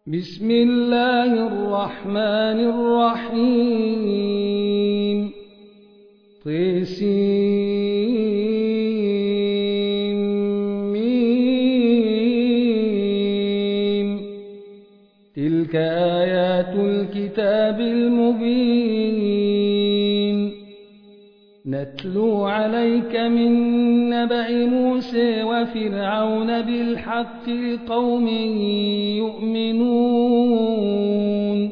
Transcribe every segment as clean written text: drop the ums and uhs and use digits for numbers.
بسم الله الرحمن الرحيم طسيم تلك آيات الكتاب المبين نتلو عليك من نبأ موسى وفرعون بالحق لقوم يؤمنون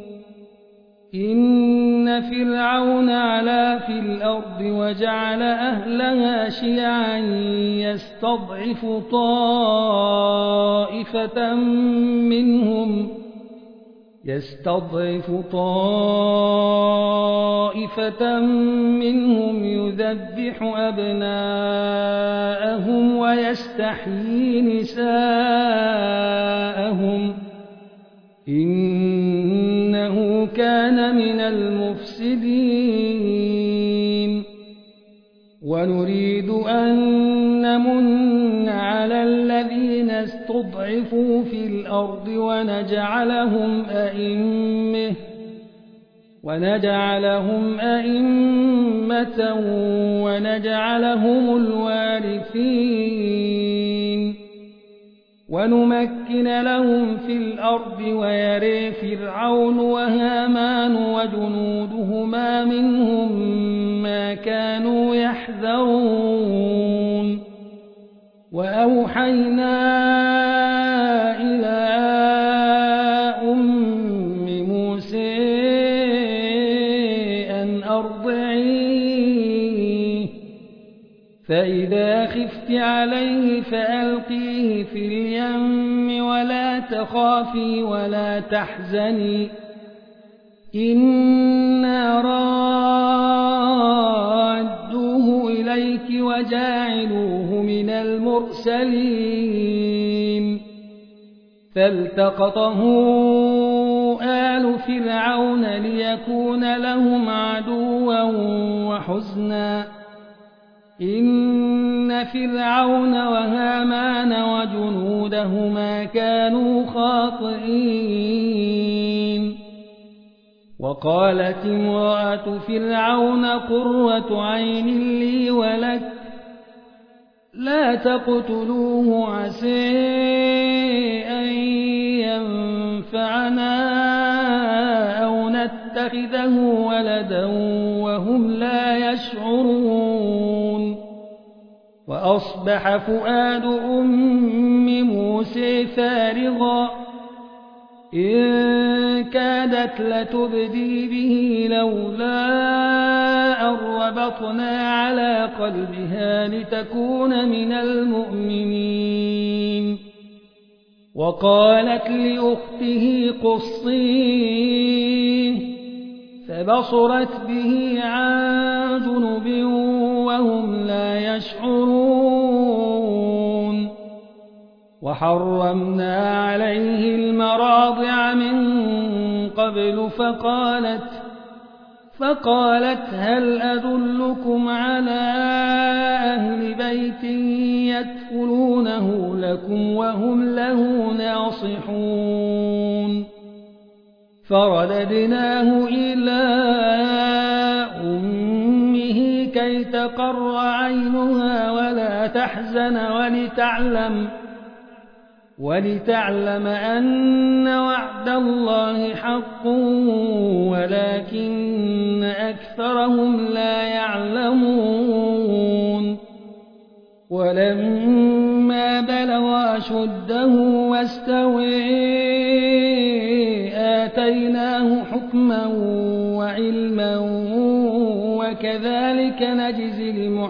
إن فرعون علا في الأرض وجعل أهلها شيعا يستضعف طائفة منهم يذبح أبناءهم ويستحيي نساءهم إنه كان من المفسدين ونريد أن نمن على الذين استضعفوا في الأرض ونجعلهم أئمة ونجعلهم الوارثين ونمكن لهم في الأرض ويري فرعون وهامان وجنودهما منهم ما كانوا يحذرون وأوحينا إلى أم موسى أن أرضعيه فإذا خفت عليه فألقيه في اليم ولا تخافي ولا تحزني إنا رادوه إليك وجاعلوه من المرسلين فالتقطه آل فرعون ليكون لهم عدوا وحزنا إن فرعون وهامان وجنودهما كانوا خاطئين وقالت امرأة فرعون قرة عين لي ولك لا تقتلوه عسى أن ينفعنا أو نتخذه ولدا وهم لا يشعرون وأصبح فؤاد أم موسى فارغا إن كادت لتبدي به لولا أن ربطنا على قلبها لتكون من المؤمنين وقالت لأخته قصيه فبصرت به عن جنب وهم لا يشعرون وحرمنا عليه المراضع من قبل فقالت هل أدلكم على أهل بيت يكفلونه لكم وهم له ناصحون فرددناه إلى أمه كي تقر عينها ولا تحزن ولتعلم أن وعد الله حق ولكن أكثرهم لا يعلمون ولما بلغ أشده واستوى آتيناه حكما وعلما وكذلك نجزي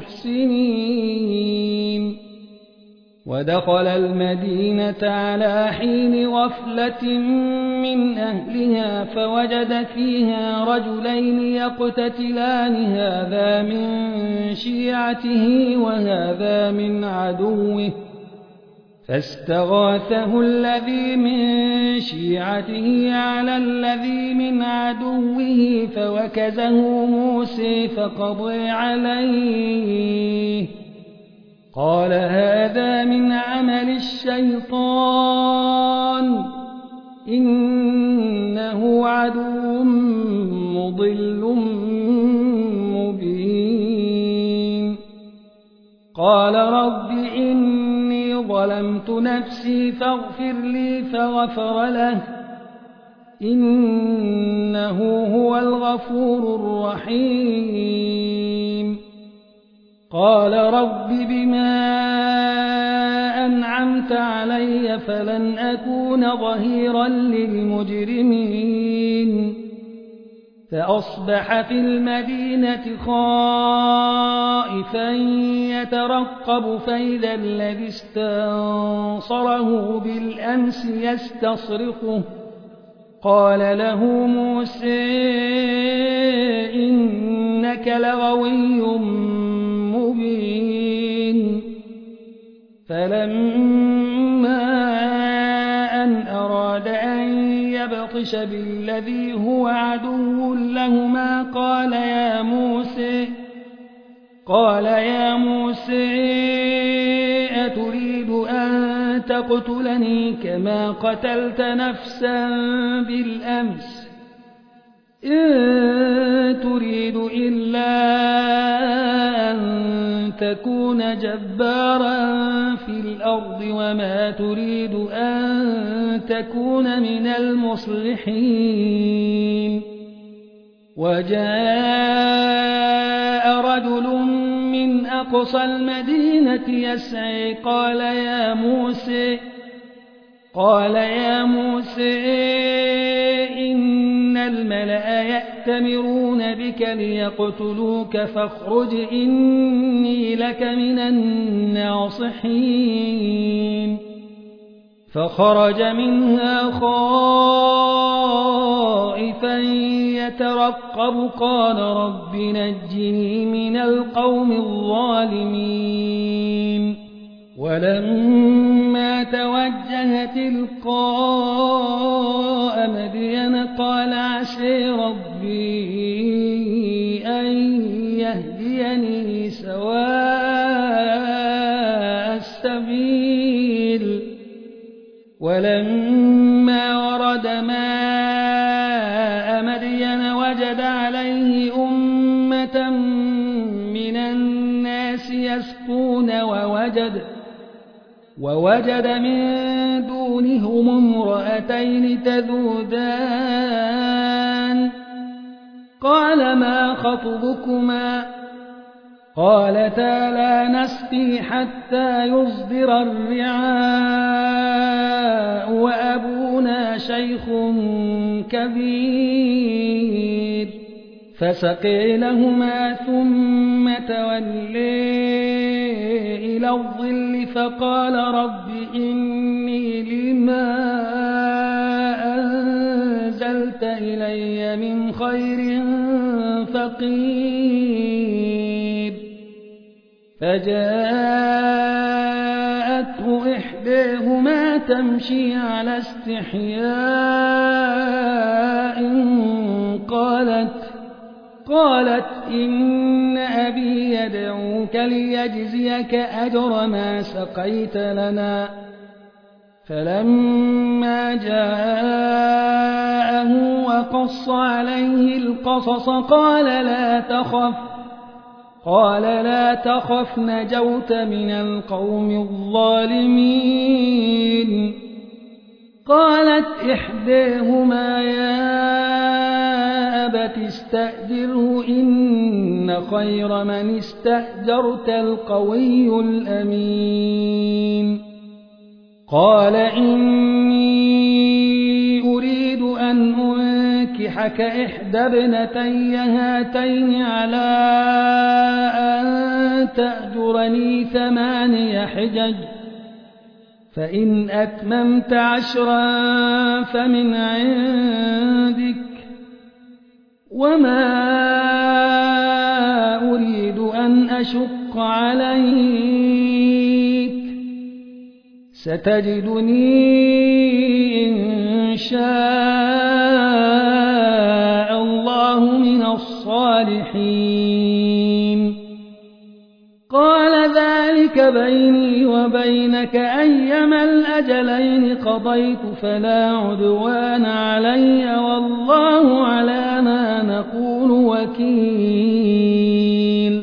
المحسنين ودخل المدينة على حين غفلة من أهلها فوجد فيها رجلين يقتتلان هذا من شيعته وهذا من عدوه فاستغاثه الذي من شيعته على الذي من عدوه فوكزه موسى فقضى عليه قال هذا من عمل الشيطان إنه عدو مضل مبين. قال رب إني ظلمت نفسي فاغفر لي فغفر له إنه هو الغفور الرحيم. قال رب بما أنعمت علي فلن أكون ظهيرا للمجرمين. فأصبح في المدينة خائفا يترقب فإذا الذي استنصره بالأمس يستصرخه. قال له موسى إنك لغوي مبين. فلما أن أراد أن يبطش بالذي هو عدو لهما قال يا موسى أتريد أن تقتلني كما قتلت نفسا بالأمس إن تريد إلا أن تكون جبارا في الأرض وما تريد أن تكون من المصلحين. وجاء رجل من أقصى المدينة يسعى قال يا موسى إن الملأ يأتمرون بك ليقتلوك فاخرج إني لك من الناصحين. فخرج منها خائفا يترقب قال رب نجني من القوم الظالمين. ولما توجه تلقاء مدين قال عسى ربي أن يهديني سواء السبيل. ولما ورد ماء مدين وجد عليه أمة من الناس يسقون ووجد من دونهم امرأتين تذودان. قال ما خطبكما؟ قالتا لا نسقي حتى يصدر الرعاء وأبونا شيخ كبير. فسقي لهما ثم تولي إلى الظل فقال رب إني لما أنزلت إلي من خير فقير. فجاءته إحداهما تمشي على استحياء قالت إن أبي يدعوك ليجزيك أجر ما سقيت لنا. فلما جاءه وقص عليه القصص قال لا تخف نجوت من القوم الظالمين. قالت إحداهما يا أبت استأجره إن خير من استأجرت القوي الأمين. قال إني أريد أن أنكحك إحدى ابنتي هاتين على أن تأجرني 8 حجج فإن أتممت 10 فمن عندك وما أريد أن أشق عليك ستجدني إن شاء الله من الصالحين. قال ذلك بيني وبينك أيما الأجلين الأجلين قضيت فلا عدوان علي والله على ما نقول وكيل.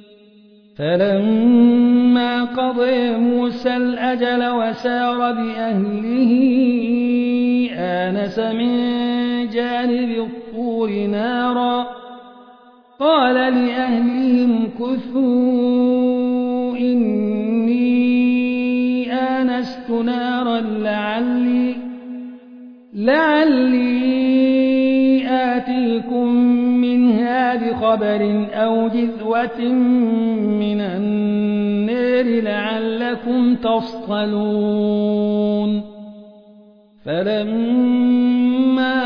فلما قضى موسى الأجل وسار بأهله آنس من جانب الطور نارا قال لأهلهم كثوا إني آنست نارا لعلي آتيكم منها بخبر أو جذوة من النار لعلكم تصطلون. فلما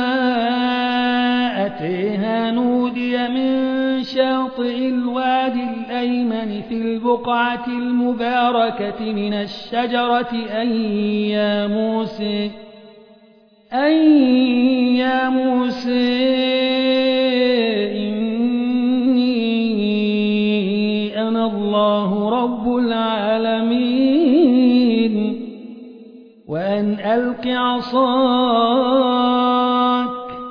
أتيها نودي من شاطئ الوادي الأيمن في البقعة المباركة من الشجرة أن يا موسى إني أنا الله رب العالمين وأن ألق عصاك.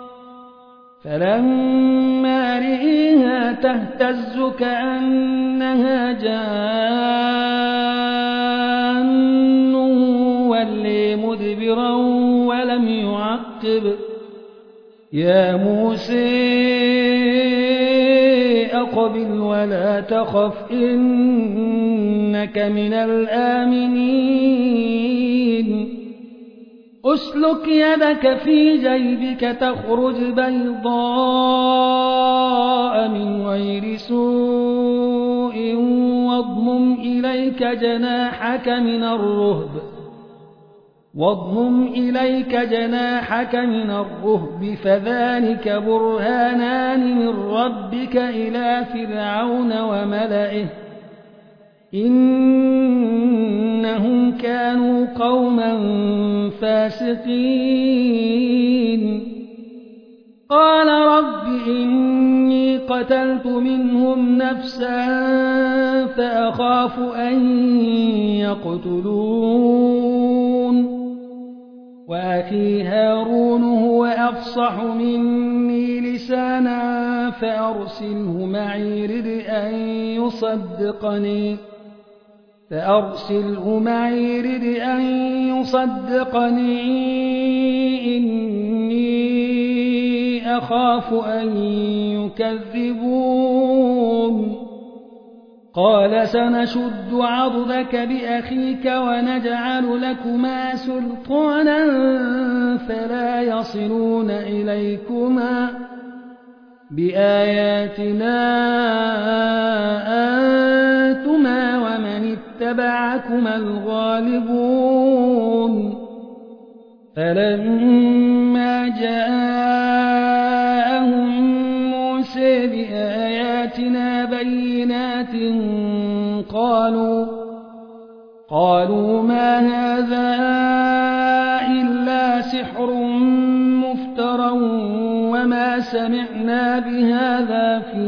فلما رئيها تهتز كأنها جان ولي مدبرا ولم يعقب. يا موسى أقبل ولا تخف إنك من الآمنين. أسلك يدك في جيبك تخرج بيضاء من غير سوء واضمم إليك جناحك من الرهب فذلك برهانان من ربك إلى فرعون وملئه إنهم كانوا قوما فاسقين. قال رب إني قتلت منهم نفسا فأخاف أن يقتلون وأخي هارون هو أفصح مني لسانا فأرسله معي رد أن يصدقني إني أخاف أن يكذبون. قال سنشد عضدك بأخيك ونجعل لكما سلطانا فلا يصلون إليكما بآياتنا أنتما ومن اتبعكما الغالبون. فلما جاءهم موسى بآياتنا بينات قالوا ما هذا إلا سحر مفترى وما سمعنا بهذا في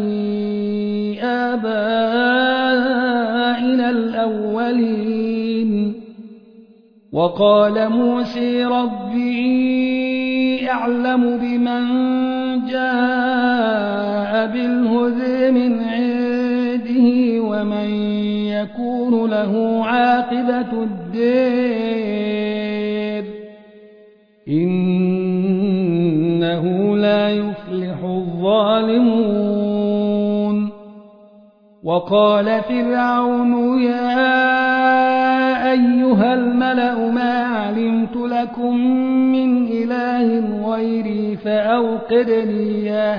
آبائنا الأولين. وقال موسى ربي أعلم بمن جاء بالهدى من عنده ومن يكون له عاقبة الدار إنه لا يفلح الظالمون. وقال فرعون يا أيها الملأ ما علمت لكم من إله غيري فأوقد لي يا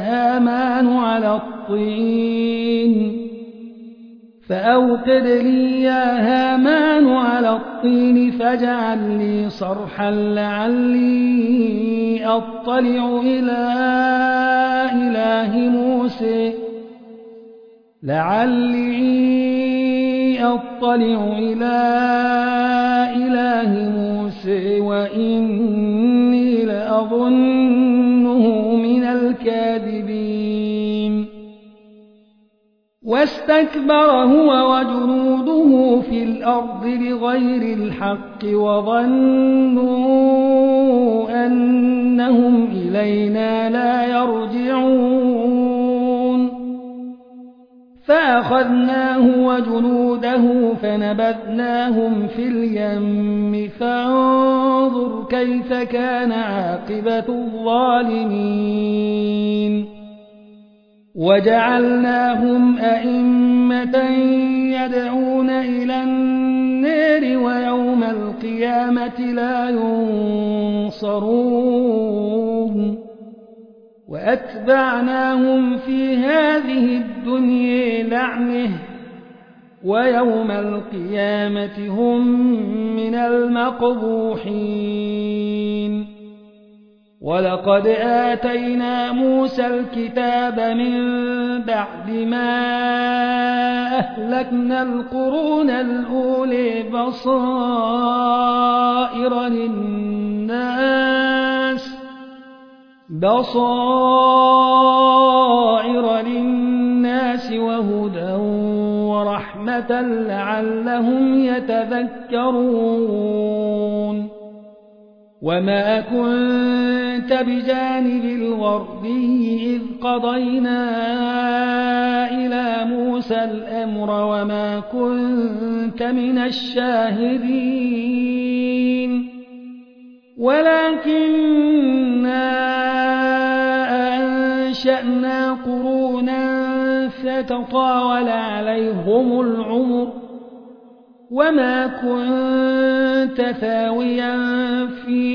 هامان على الطين فاجعل لي صرحا لعلي أطلع إلى إله موسى وإني لأظنه من الكاذبين. واستكبر هو وجنوده في الأرض بغير الحق وظنوا أنهم إلينا لا يرجعون فأخذناه وجنوده فنبذناهم في اليم فانظر كيف كان عاقبة الظالمين وجعلناهم أئمة يدعون إلى النار ويوم القيامة لا ينصرون وأتبعناهم في هذه الدنيا لعنة ويوم القيامة هم من المقبوحين ولقد آتينا موسى الكتاب من بعد ما أهلكنا القرون الأولي بصائر للناس وهدى ورحمة لعلهم يتذكرون وما كنت بجانب الغربي إذ قضينا إلى موسى الأمر وما كنت من الشاهدين ولكننا أنشأنا قرونا فتطاول عليهم العمر وما كنت ثاويا في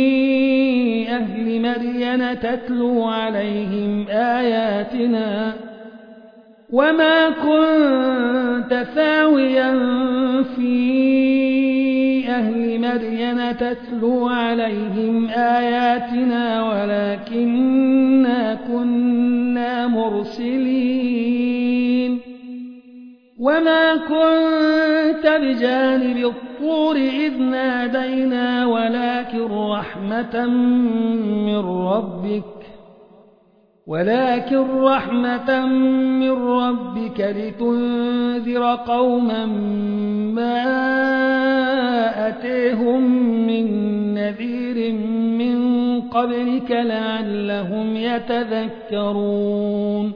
أهل مدين تتلو عليهم آياتنا وما كنت ثاويا في أهل مدين تتلو عليهم آياتنا ولكننا كنا مرسلين وما كنت بجانب الطور إذ نادينا ولكن رحمة من ربك لتنذر قوما ما أتيهم من نذير من قبلك لعلهم يتذكرون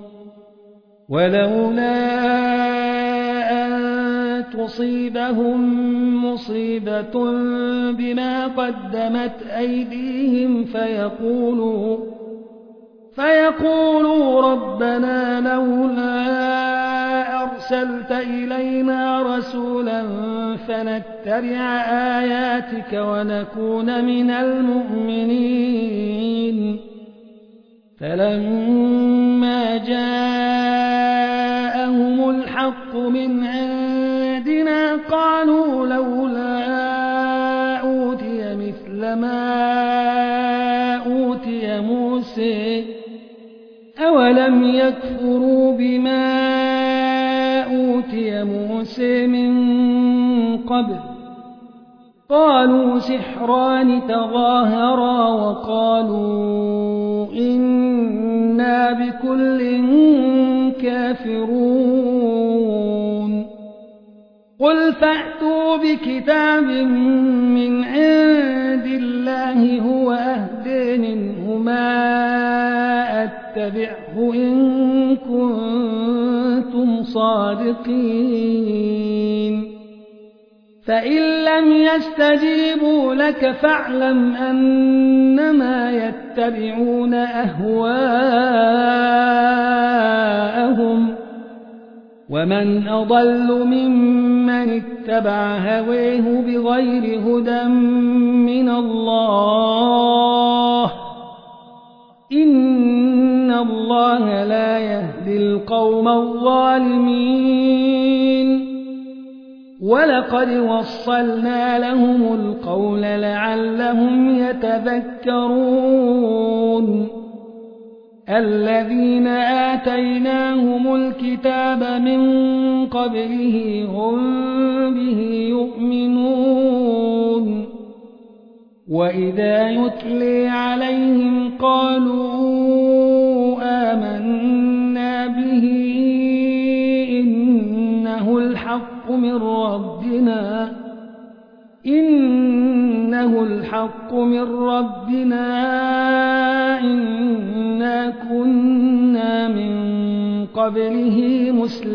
ولولا أن تصيبهم مصيبة بما قدمت أيديهم فيقولوا ربنا لولا أرسلت إلينا رسولا فنتبع آياتك ونكون من المؤمنين فلما جاءهم الحق من عندنا قالوا لولا أوتي مثل ما أوتي موسى أولم يكفروا بما أوتي موسى من قبل قالوا سحران تظاهرا وقالوا إنا بكل كافرون قل فأتوا بكتاب من عند الله هو أهدى منهما أتبعه إن كنتم صادقين فإن لم يستجيبوا لك فاعلم أنما يتبعون أهواءهم ومن أضل ممن اتبع هواه بغير هدى من الله إن الله لا يهدي القوم الظالمين ولقد وصلنا لهم القول لعلهم يتذكرون الذين آتيناهم الكتاب من قبله هم به يؤمنون وإذا يتلي عليهم قالوا آمنا به الحق من ربنا إنا كنا من قبله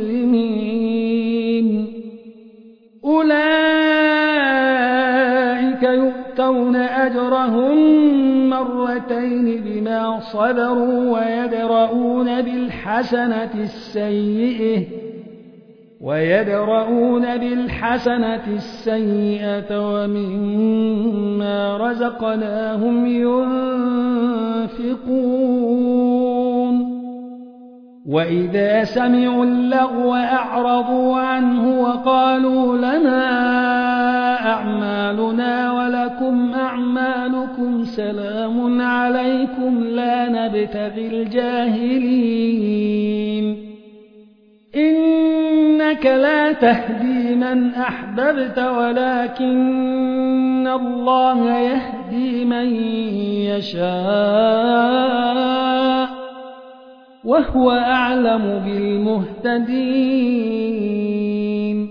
مسلمين أولئك يؤتون أجرهم مرتين بما صبروا ويدرؤون بالحسنة السيئة ومما رزقناهم ينفقون وإذا سمعوا اللغو أعرضوا عنه وقالوا لنا أعمالنا ولكم أعمالكم سلام عليكم لا نبتغي الجاهلين إنك لا تهدي من أحببت ولكن الله يهدي من يشاء وهو أعلم بالمهتدين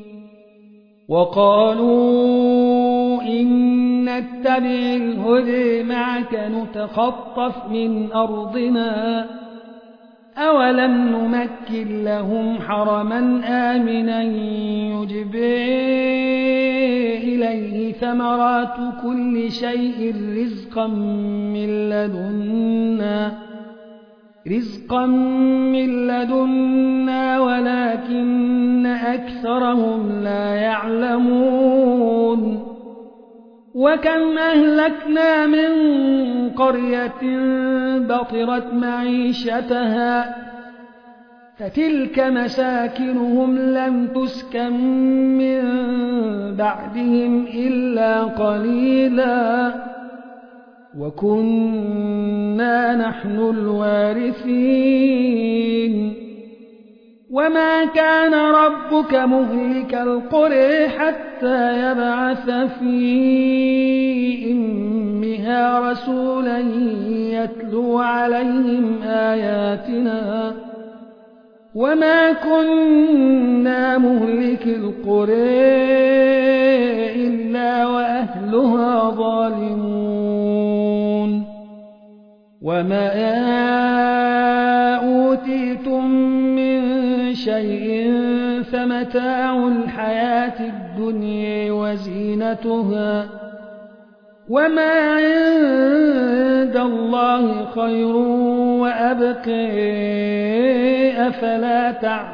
وقالوا إن نتبع الهدى معك نتخطف من أرضنا أولم نمكن لهم حرما آمنا يجبى إليه ثمرات كل شيء رزقا من لدنا ولكن أكثرهم لا يعلمون وكم أهلكنا من قرية بطرت معيشتها فتلك مساكنهم لم تسكن من بعدهم إلا قليلا وكنا نحن الوارثين وما كان ربك مهلك القرى حتى يبعث في أمها رسولا يتلو عليهم آياتنا وما كنا مهلك القرى إلا وأهلها ظالمون وما أوتيتم من شيء فمتاع الحياة الدنيا وزينتها وما عند الله خير وأبقى أفلا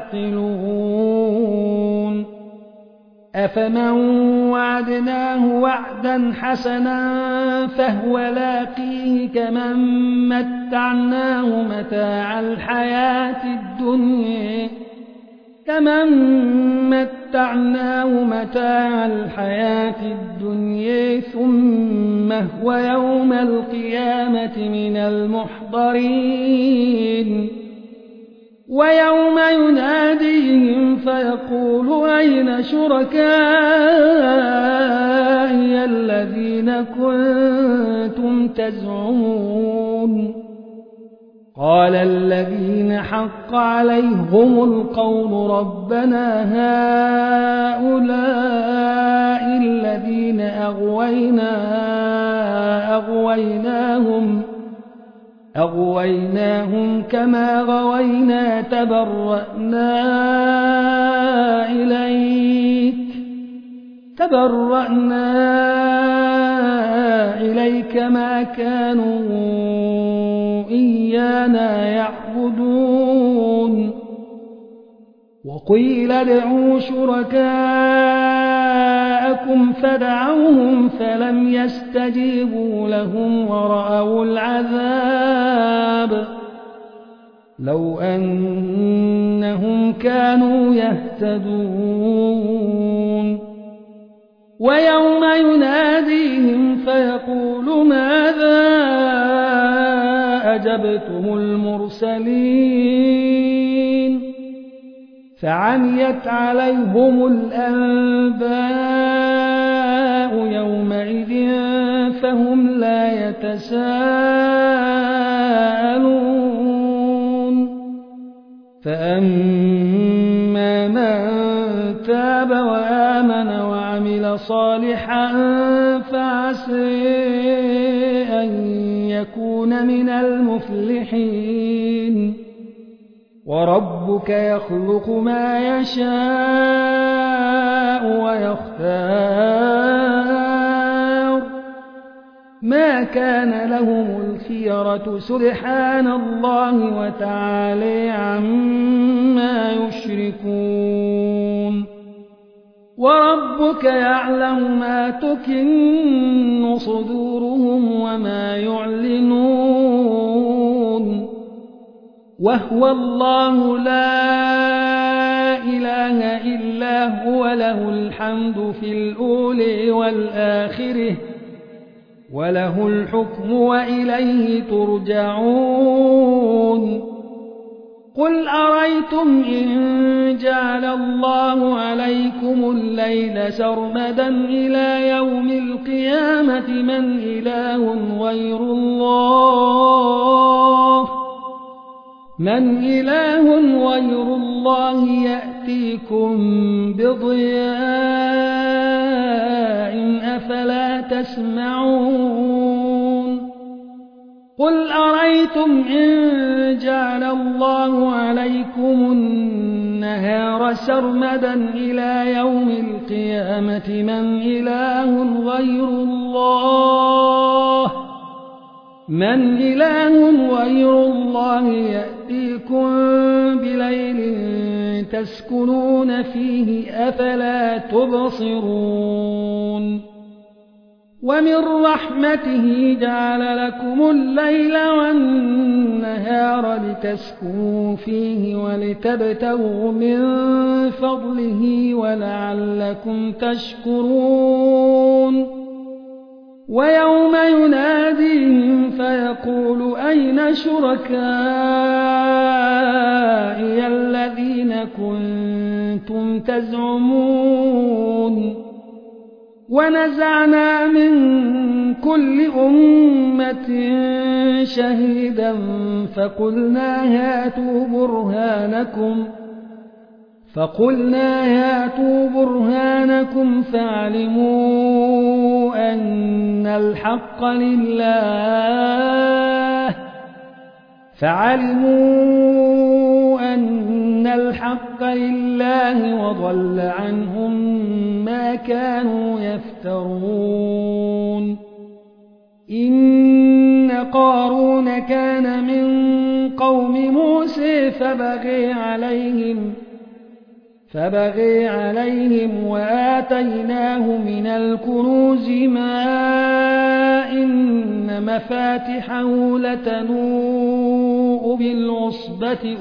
تعقلون أفمن وعدناه وعدا حسنا فهو لاقيه كمن متعناه متاع الحياة الدنيا ثم هو يوم القيامة من المحضرين ويوم يناديهم فيقول أين شركائي الذين كنتم تزعمون قال الذين حق عليهم القول ربنا هؤلاء الذين أغويناهم كما غوينا تبرأنا إليك ما كانوا إيانا يعبدون وقيل ادعوا شركاءكم فدعوهم فلم يستجيبوا لهم ورأوا العذاب لو أنهم كانوا يهتدون ويوم يناديهم فيقول ماذا أجبتم المرسلين فعميت عليهم الأنباء يومئذ فهم لا يتساءلون فأما من تاب وآمن وعمل صالحا فعسى لتكونن من المفلحين وربك يخلق ما يشاء ويختار ما كان لهم الخيرة سبحان الله وتعالى عما يشركون وربك يعلم ما تكن صدورهم وما يعلنون وهو الله لا إله إلا هو له الحمد في الأولى والآخرة وله الحكم وإليه ترجعون قل أريتم إن جعل الله عليكم الليل سرمدا إلى يوم القيامة من إله غير الله يأتيكم بضياء أفلا تسمعون قل أريتم إن جعل الله عليكم النهار سرمدا إلى يوم القيامة من إله غير الله يأتيكم بليل تسكنون فيه أفلا تبصرون ومن رحمته جعل لكم الليل والنهار لتسكنوا فيه ولتبتغوا من فضله ولعلكم تشكرون ويوم يناديهم فيقول أين شركائي الذين كنتم تزعمون ونزعنا من كل أمة شهيدا فقلنا هاتوا برهانكم فاعلموا أن الحق لله وضل عنهم ما كانوا يفترون إن قارون كان من قوم موسى فبغي عليهم وآتيناه من الكنوز ما إن مفاتحه لتنوء بالعصبة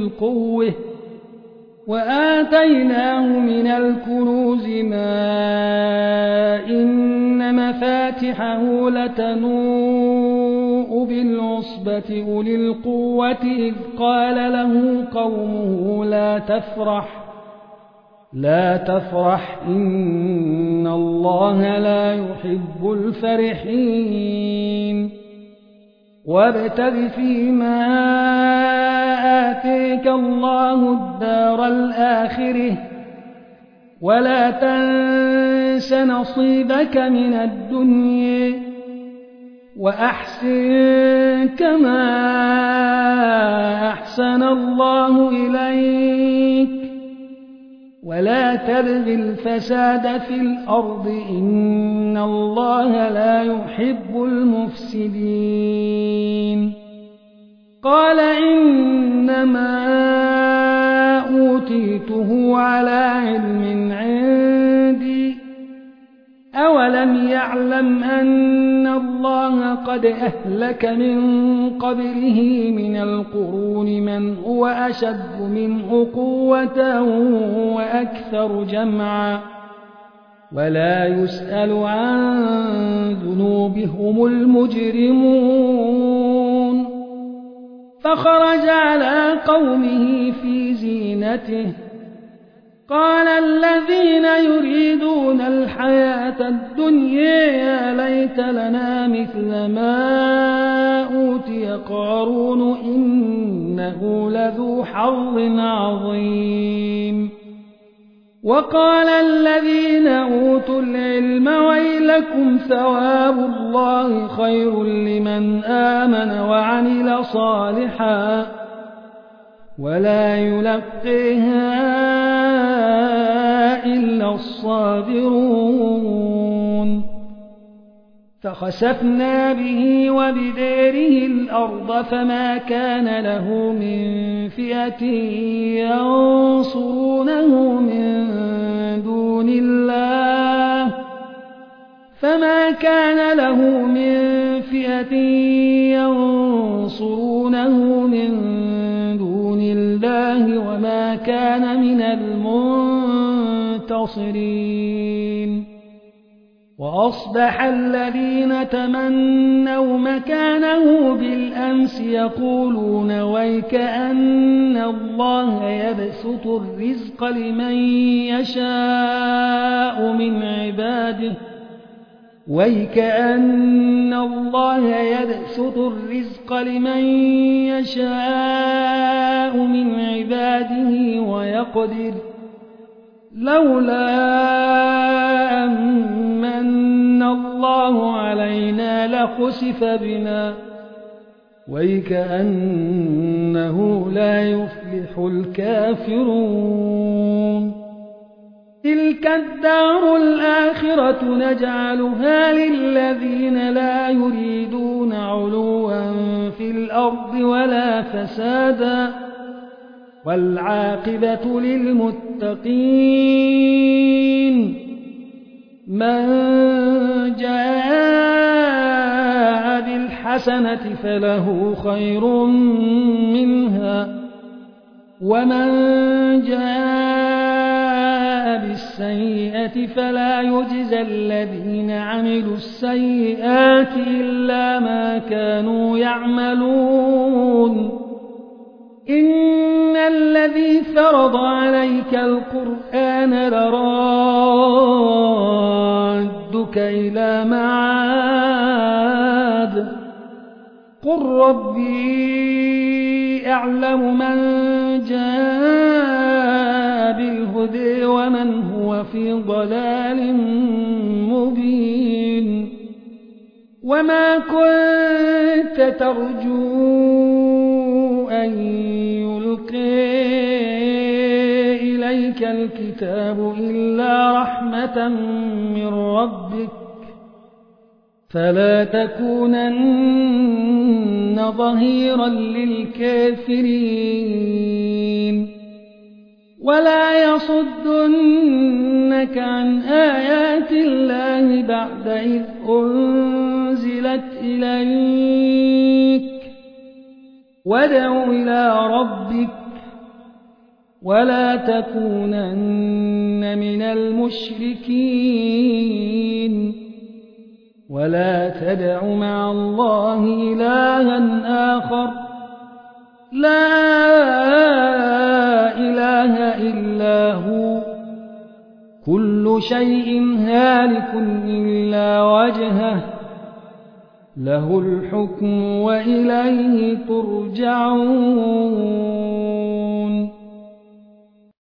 أولي القوة إذ قال له قومه لا تفرح إن الله لا يحب الفرحين وابتغ فيما آتيك الله الدار الآخرة ولا تنس نصيبك من الدنيا وأحسن كما أحسن الله إليك ولا تبغ الفساد في الأرض إن الله لا يحب المفسدين قال إنما أوتيته على علم عندي أولم يعلم أن الله قد أهلك من قبله من القرون من هو أشد منه قوة وأكثر جمعا ولا يسأل عن ذنوبهم المجرمون فخرج على قومه في زينته قال الذين يريدون الحياة الدنيا يا ليت لنا مثل ما أوتي قارون إنه لذو حظ عظيم وقال الذين أوتوا العلم ويلكم ثواب الله خير لمن آمن وعمل صالحا ولا يلقيها إلا الصابرون فخسفنا به وبداره الأرض فما كان له من فئة ينصرونه من دون الله وما كان من المنتصرين وأصبح الذين تمنوا مكانه بالأمس يقولون ويكأن الله يبسط الرزق لمن يشاء من عباده ويقدر لولا أمن الله علينا لخسف بنا ويكأنه لا يفلح الكافرون تلك الدار الآخرة نجعلها للذين لا يريدون علوا في الأرض ولا فسادا والعاقبة للمتقين من جاء بالحسنة فله خير منها ومن جاء بالسيئة فلا يجزى الذين عملوا السيئات إلا ما كانوا يعملون إن الذي فرض عليك القرآن لرادك إلى معاد قل ربي أعلم من جاء بالهدى ومن هو في ضلال مبين وما كنت ترجو أن يلقي إليك الكتاب إلا رحمة من ربك فلا تكونن ظهيرا للكافرين ولا يصدنك عن آيات الله بعد إذ أنزلت إليك وادع إلى ربك ولا تكونن من المشركين ولا تدع مع الله إلها آخر لا إله إلا هو كل شيء هالك إلا وجهه له الحكم وإليه ترجعون